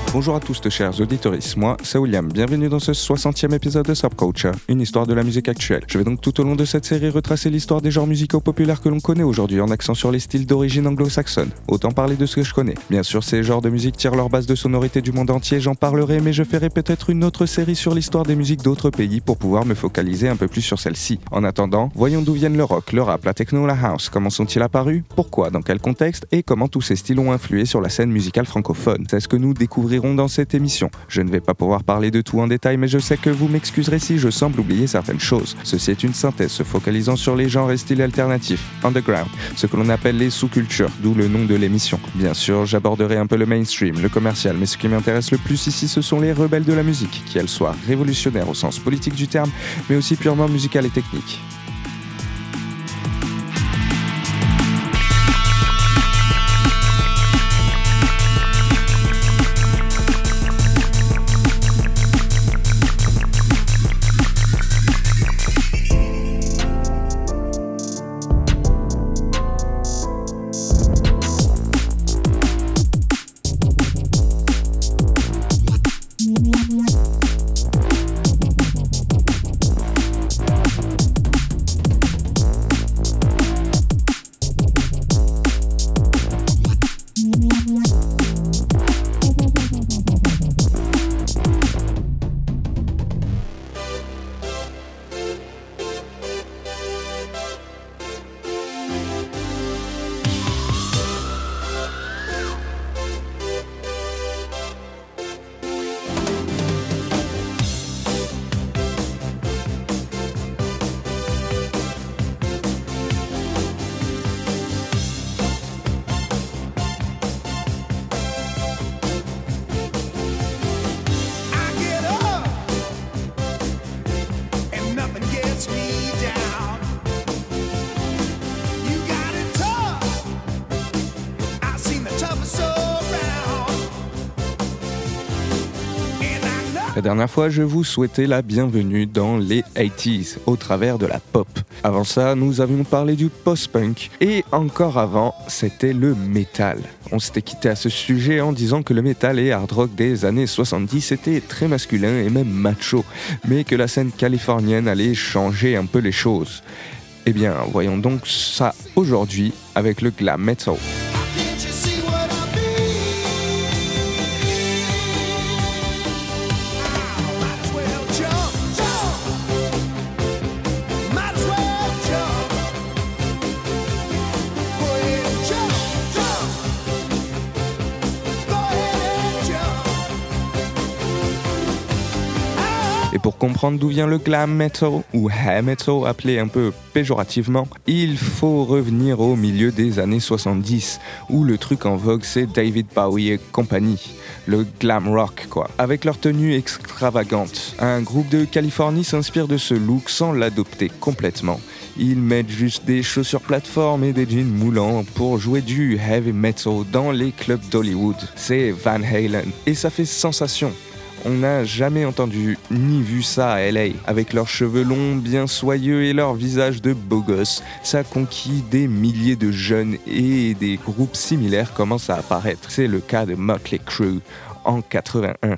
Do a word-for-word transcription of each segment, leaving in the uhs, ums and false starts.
Bonjour à tous, chers auditeurs, moi c'est William, bienvenue dans ce soixantième épisode de Subculture, une histoire de la musique actuelle. Je vais donc tout au long de cette série retracer l'histoire des genres musicaux populaires que l'on connaît aujourd'hui en accent sur les styles d'origine anglo-saxonne. Autant parler de ce que je connais. Bien sûr, ces genres de musique tirent leur base de sonorité du monde entier, j'en parlerai, mais je ferai peut-être une autre série sur l'histoire des musiques d'autres pays pour pouvoir me focaliser un peu plus sur celle-ci. En attendant, voyons d'où viennent le rock, le rap, la techno, la house, comment sont-ils apparus, pourquoi, dans quel contexte et comment tous ces styles ont influé sur la scène musicale francophone. C'est ce que nous découvrirons dans cette émission. Je ne vais pas pouvoir parler de tout en détail, mais je sais que vous m'excuserez si je semble oublier certaines choses. Ceci est une synthèse se focalisant sur les genres et styles alternatifs, underground, ce que l'on appelle les sous-cultures, d'où le nom de l'émission. Bien sûr, j'aborderai un peu le mainstream, le commercial, mais ce qui m'intéresse le plus ici, ce sont les rebelles de la musique, qu'elles soient révolutionnaires au sens politique du terme, mais aussi purement musicales et techniques. La dernière fois, je vous souhaitais la bienvenue dans les quatre-vingt-dix au travers de la pop. Avant ça, nous avions parlé du post-punk et encore avant, c'était le métal. On s'était quitté à ce sujet en disant que le métal et hard rock des années soixante-dix étaient très masculins et même macho, mais que la scène californienne allait changer un peu les choses. Eh bien, voyons donc ça aujourd'hui avec le glam metal. Et pour comprendre d'où vient le glam metal, ou hair metal appelé un peu péjorativement, il faut revenir au milieu des années soixante-dix, où le truc en vogue c'est David Bowie et compagnie, le glam rock quoi. Avec leur tenue extravagante, un groupe de Californie s'inspire de ce look sans l'adopter complètement. Ils mettent juste des chaussures plateforme et des jeans moulants pour jouer du heavy metal dans les clubs d'Hollywood. C'est Van Halen, et ça fait sensation. On n'a jamais entendu ni vu ça à L A. Avec leurs cheveux longs bien soyeux et leur visage de beaux gosses, ça conquit des milliers de jeunes et des groupes similaires commencent à apparaître. C'est le cas de Motley Crue en quatre-vingt-un.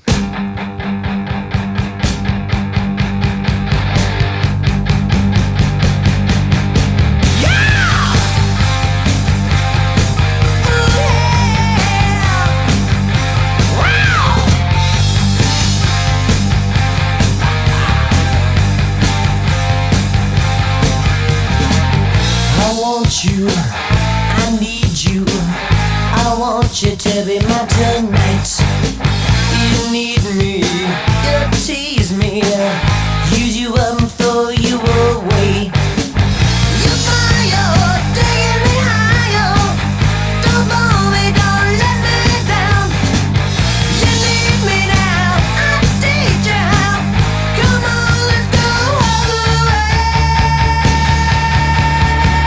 You, I need you, I want you to be my tonight. You need me, you tease me, use you up and throw you away. You fire, taking me higher, don't hold me, don't let me down. You need me now, I need you now, come on, let's go all the way.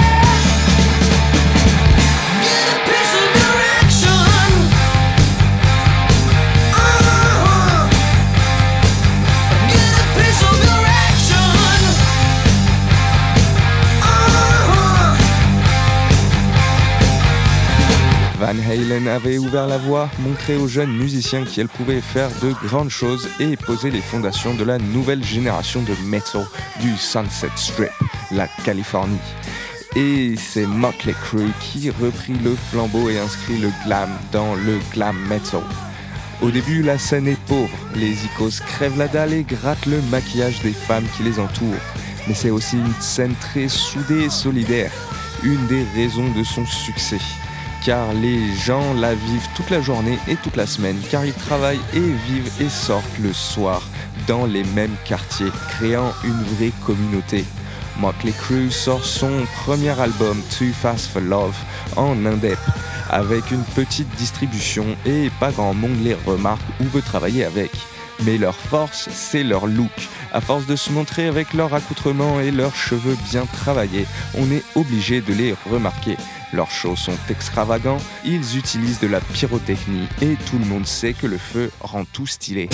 Get a piece of direction. Van Halen avait ouvert la voie, montré aux jeunes musiciens qu'elle pouvait faire de grandes choses et poser les fondations de la nouvelle génération de metal du Sunset Strip, la Californie. Et c'est Motley Crue qui reprit le flambeau et inscrit le glam dans le glam metal. Au début, la scène est pauvre, les icônes crèvent la dalle et grattent le maquillage des femmes qui les entourent. Mais c'est aussi une scène très soudée et solidaire, une des raisons de son succès. Car les gens la vivent toute la journée et toute la semaine, car ils travaillent et vivent et sortent le soir dans les mêmes quartiers, créant une vraie communauté. Motley Crue sort son premier album Too Fast for Love en indep, avec une petite distribution et pas grand monde les remarque ou veut travailler avec. Mais leur force, c'est leur look. À force de se montrer avec leur accoutrement et leurs cheveux bien travaillés, on est obligé de les remarquer. Leurs shows sont extravagants, ils utilisent de la pyrotechnie et tout le monde sait que le feu rend tout stylé.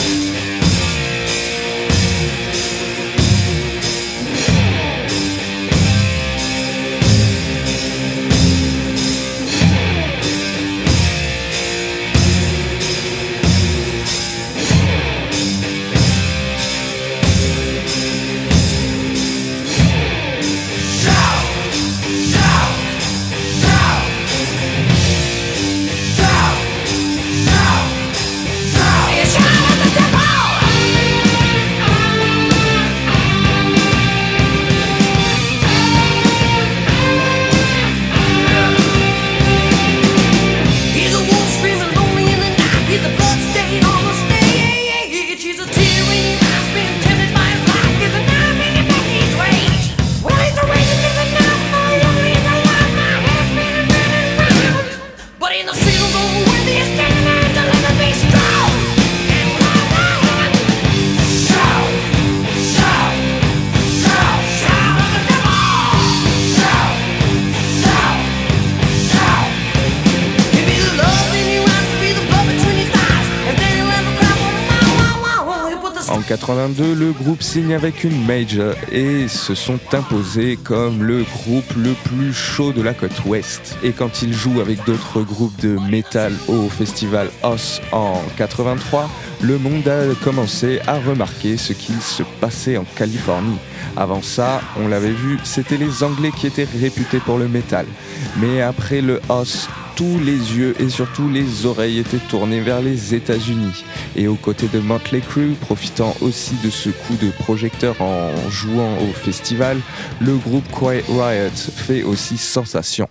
En quatre-vingt-deux, le groupe signe avec une major et se sont imposés comme le groupe le plus chaud de la côte ouest. Et quand ils jouent avec d'autres groupes de métal au festival Oz en quatre-vingt-trois, le monde a commencé à remarquer ce qu'il se passait en Californie. Avant ça, on l'avait vu, c'était les Anglais qui étaient réputés pour le métal. Mais après le Oz, tous les yeux et surtout les oreilles étaient tournés vers les États-Unis. Et aux côtés de Motley Crue, profitant aussi de ce coup de projecteur en jouant au festival, le groupe Quiet Riot fait aussi sensation.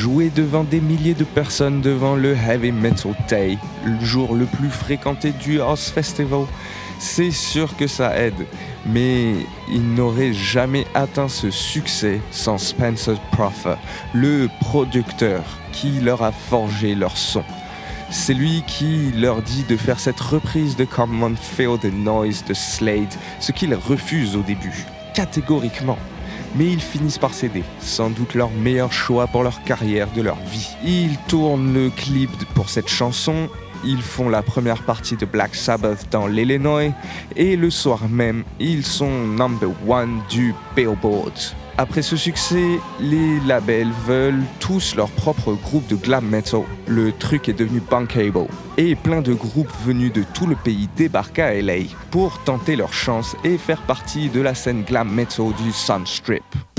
Jouer devant des milliers de personnes devant le Heavy Metal Day, le jour le plus fréquenté du Oz Festival, c'est sûr que ça aide, mais ils n'auraient jamais atteint ce succès sans Spencer Proffer, le producteur qui leur a forgé leur son. C'est lui qui leur dit de faire cette reprise de Come On Feel the Noise de Slade, ce qu'ils refusent au début, catégoriquement. Mais ils finissent par céder, sans doute leur meilleur choix pour leur carrière de leur vie. Ils tournent le clip pour cette chanson, ils font la première partie de Black Sabbath dans l'Illinois, et le soir même, ils sont number one du Billboard. Après ce succès, les labels veulent tous leur propre groupe de glam metal. Le truc est devenu bankable. Et plein de groupes venus de tout le pays débarquent à L A pour tenter leur chance et faire partie de la scène glam metal du Sunstrip.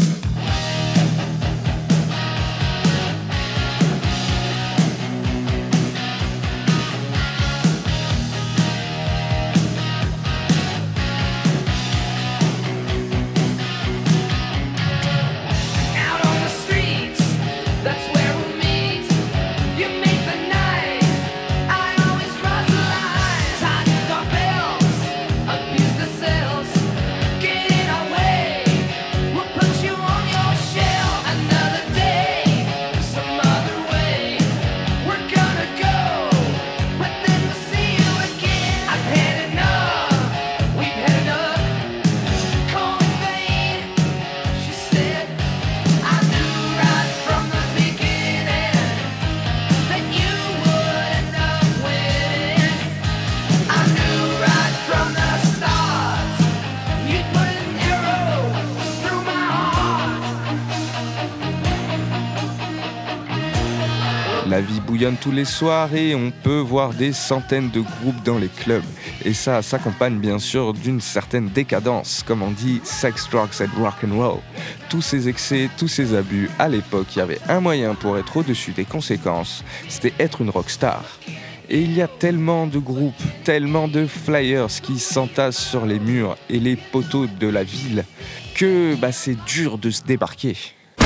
La vie bouillonne tous les soirs et on peut voir des centaines de groupes dans les clubs. Et ça s'accompagne bien sûr d'une certaine décadence, comme on dit sex, drugs and rock'n'roll. Tous ces excès, tous ces abus, à l'époque, il y avait un moyen pour être au-dessus des conséquences, c'était être une rockstar. Et il y a tellement de groupes, tellement de flyers qui s'entassent sur les murs et les poteaux de la ville que bah, c'est dur de se débarquer.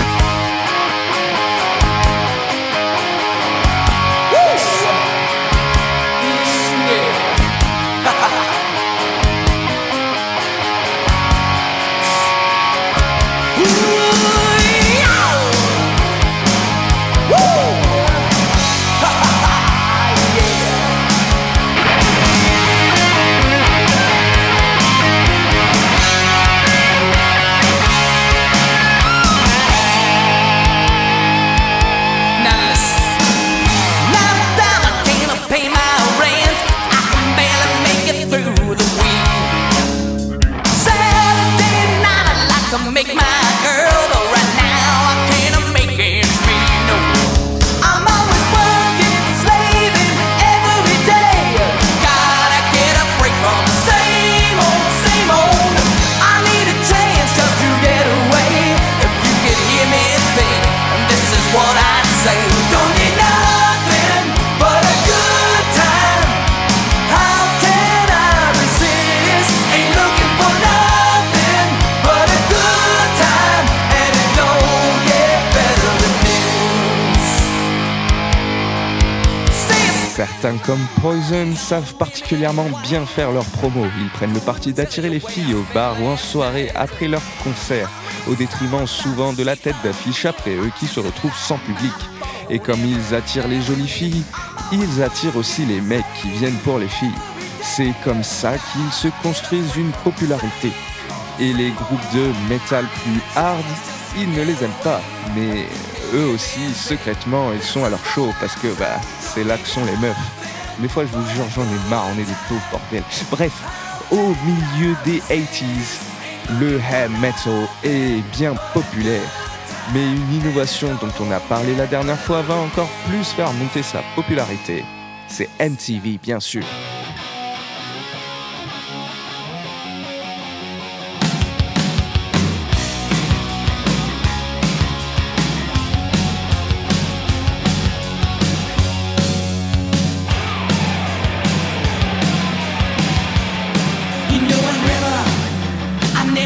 Certains comme Poison savent particulièrement bien faire leur promo. Ils prennent le parti d'attirer les filles au bar ou en soirée après leur concert, au détriment souvent de la tête d'affiche après eux qui se retrouvent sans public. Et comme ils attirent les jolies filles, ils attirent aussi les mecs qui viennent pour les filles. C'est comme ça qu'ils se construisent une popularité. Et les groupes de métal plus hard, ils ne les aiment pas, mais eux aussi, secrètement, ils sont à leur show parce que bah, c'est là que sont les meufs. Des fois, je vous jure, j'en ai marre, on est des pauvres bordels. Bref, au milieu des quatre-vingt-dix, le heavy metal est bien populaire. Mais une innovation dont on a parlé la dernière fois va encore plus faire monter sa popularité. C'est M T V, bien sûr.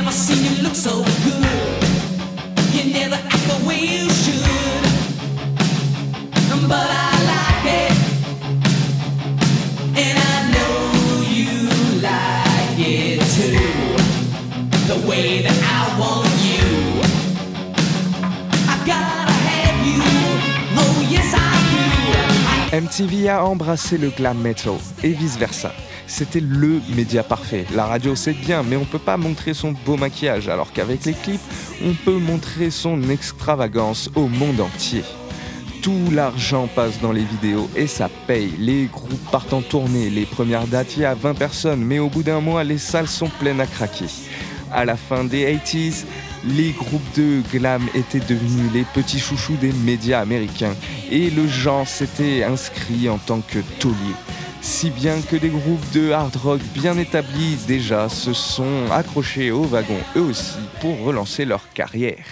So good, you never act the way you should. M T V a embrassé le glam metal et vice-versa. C'était le média parfait. La radio c'est bien, mais on peut pas montrer son beau maquillage, alors qu'avec les clips, on peut montrer son extravagance au monde entier. Tout l'argent passe dans les vidéos et ça paye. Les groupes partent en tournée, les premières dates il y a vingt personnes, mais au bout d'un mois, les salles sont pleines à craquer. À la fin des quatre-vingt-dix, les groupes de glam étaient devenus les petits chouchous des médias américains et le genre s'était inscrit en tant que taulier. Si bien que des groupes de hard rock bien établis déjà se sont accrochés au wagon eux aussi pour relancer leur carrière.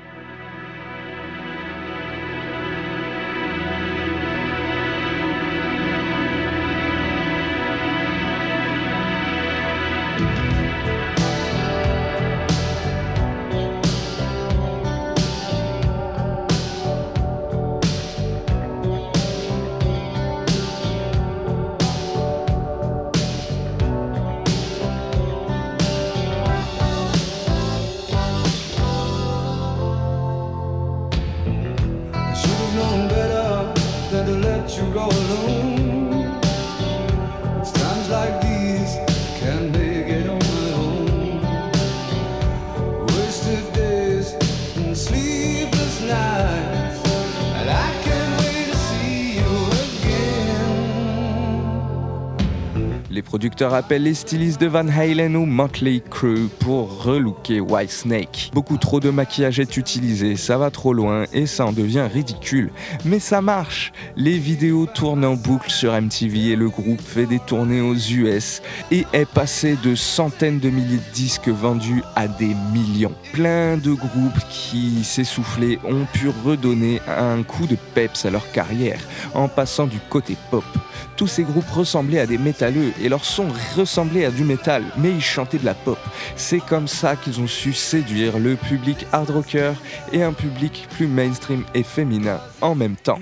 Les producteurs appellent les stylistes de Van Halen ou Motley Crue pour relooker Whitesnake. Beaucoup trop de maquillage est utilisé, ça va trop loin et ça en devient ridicule. Mais ça marche. Les vidéos tournent en boucle sur M T V et le groupe fait des tournées aux U S et est passé de centaines de milliers de disques vendus à des millions. Plein de groupes qui s'essoufflaient ont pu redonner un coup de peps à leur carrière en passant du côté pop. Tous ces groupes ressemblaient à des métalleux et leur son ressemblait à du métal, mais ils chantaient de la pop. C'est comme ça qu'ils ont su séduire le public hard rocker et un public plus mainstream et féminin en même temps.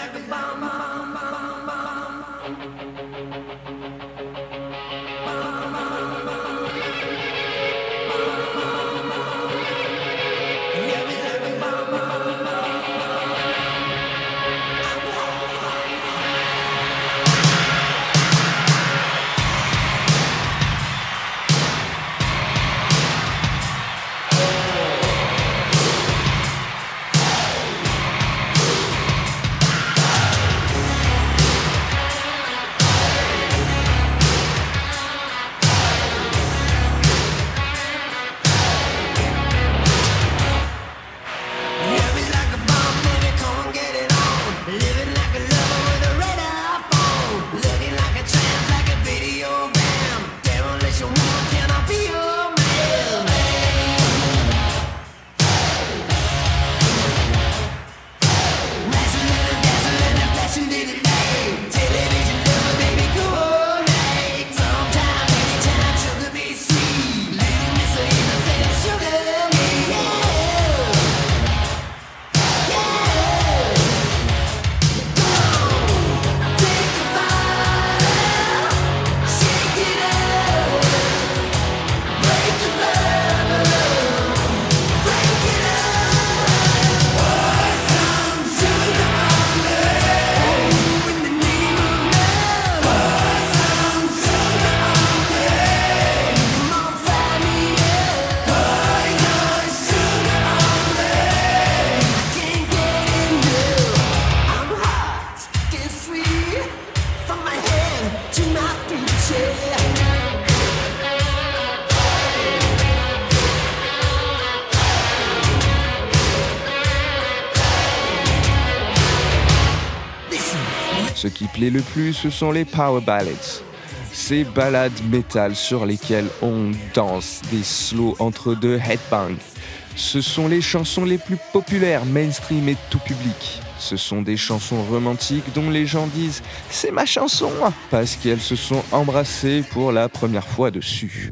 Ce qui plaît le plus, ce sont les power ballads. Ces ballades métal sur lesquelles on danse des slows entre deux headbangs. Ce sont les chansons les plus populaires, mainstream et tout public. Ce sont des chansons romantiques dont les gens disent « c'est ma chanson » parce qu'elles se sont embrassées pour la première fois dessus.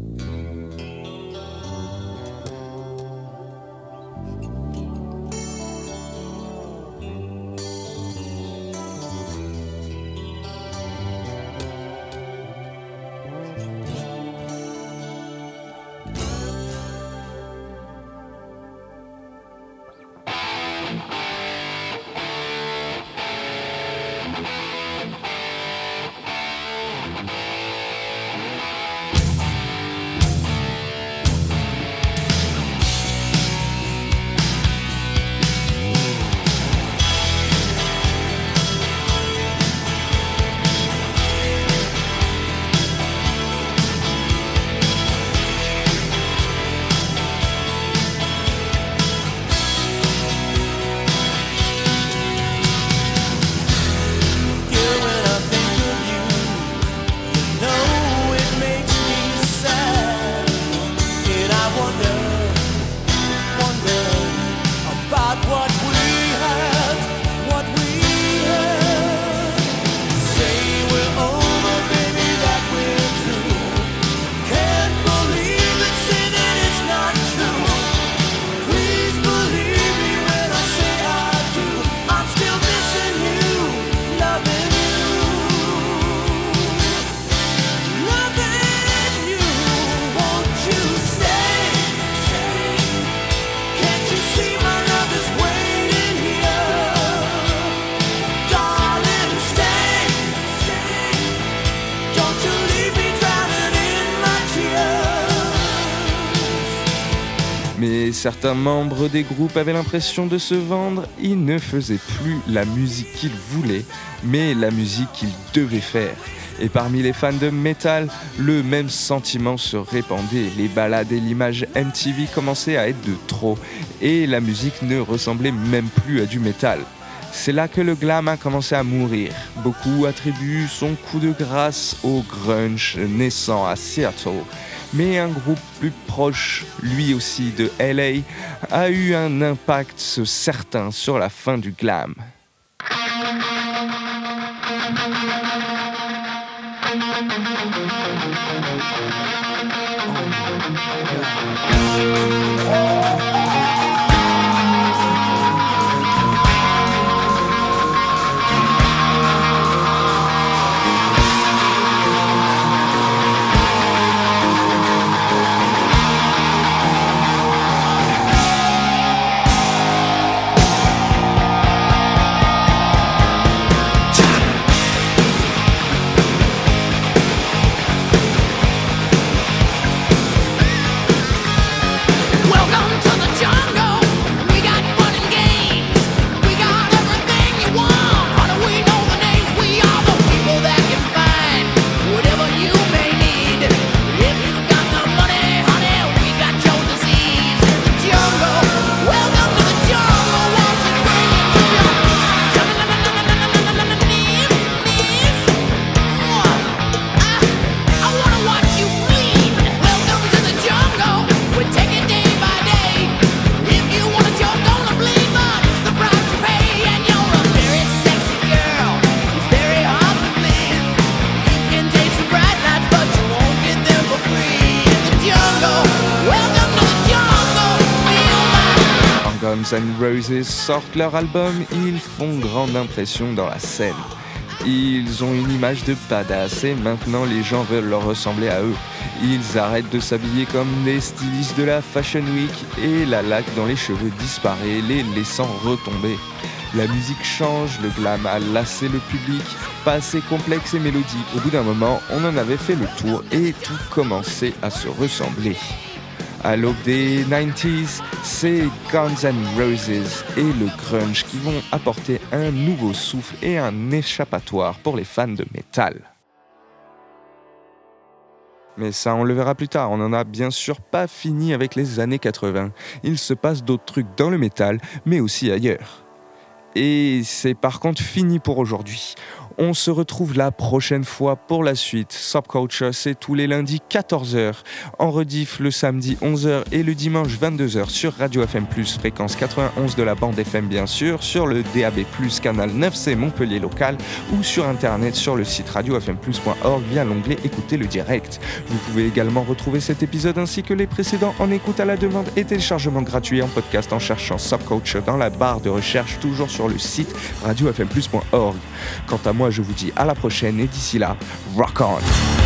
certains membres des groupes avaient l'impression de se vendre, ils ne faisaient plus la musique qu'ils voulaient, mais la musique qu'ils devaient faire. Et parmi les fans de métal, le même sentiment se répandait. Les ballades et l'image M T V commençaient à être de trop, et la musique ne ressemblait même plus à du métal. C'est là que le glam a commencé à mourir. Beaucoup attribuent son coup de grâce au grunge naissant à Seattle. Mais un groupe plus proche, lui aussi de L A, a eu un impact certain sur la fin du glam. Guns N' Roses sortent leur album, ils font grande impression dans la scène. Ils ont une image de badass et maintenant les gens veulent leur ressembler à eux. Ils arrêtent de s'habiller comme les stylistes de la Fashion Week et la laque dans les cheveux disparaît, les laissant retomber. La musique change, le glam a lassé le public, pas assez complexe et mélodique. Au bout d'un moment, on en avait fait le tour et tout commençait à se ressembler. À l'aube des quatre-vingt-dix, c'est Guns N' Roses et le grunge qui vont apporter un nouveau souffle et un échappatoire pour les fans de métal. Mais ça, on le verra plus tard, on n'en a bien sûr pas fini avec les années quatre-vingts. Il se passe d'autres trucs dans le métal, mais aussi ailleurs. Et c'est par contre fini pour aujourd'hui. On se retrouve la prochaine fois pour la suite. Subculture, c'est tous les lundis quatorze heures, en rediff le samedi onze heures et le dimanche vingt-deux heures sur Radio F M plus, fréquence quatre-vingt-onze de la bande F M bien sûr, sur le D A B plus, canal neuf C Montpellier local ou sur internet sur le site radio f m plus point org via l'onglet Écoutez le direct. Vous pouvez également retrouver cet épisode ainsi que les précédents en écoute à la demande et téléchargement gratuit en podcast en cherchant Subculture dans la barre de recherche toujours sur le site radio f m plus point org. Quant à moi, je vous dis à la prochaine et d'ici là, rock on!